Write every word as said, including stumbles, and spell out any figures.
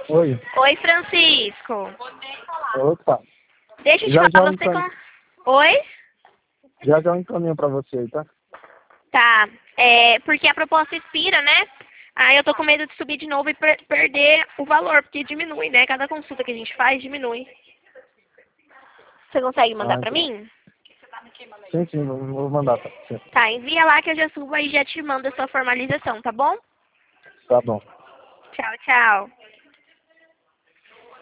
Oi. Oi, Francisco. Opa. Deixa eu te Já já falar, eu você encaminho, com... Oi? já já eu encaminho pra você aí, tá? Tá. É, porque a proposta expira, né? Aí eu tô com medo de subir de novo e per perder o valor, porque diminui, né? Cada consulta que a gente faz diminui. Você consegue mandar Ah, pra entendi. mim? Sim, sim, vou vou mandar pra você. Tá, envia lá que eu já subo e já te mando a sua formalização, tá bom? Tá bom. Tchau, tchau.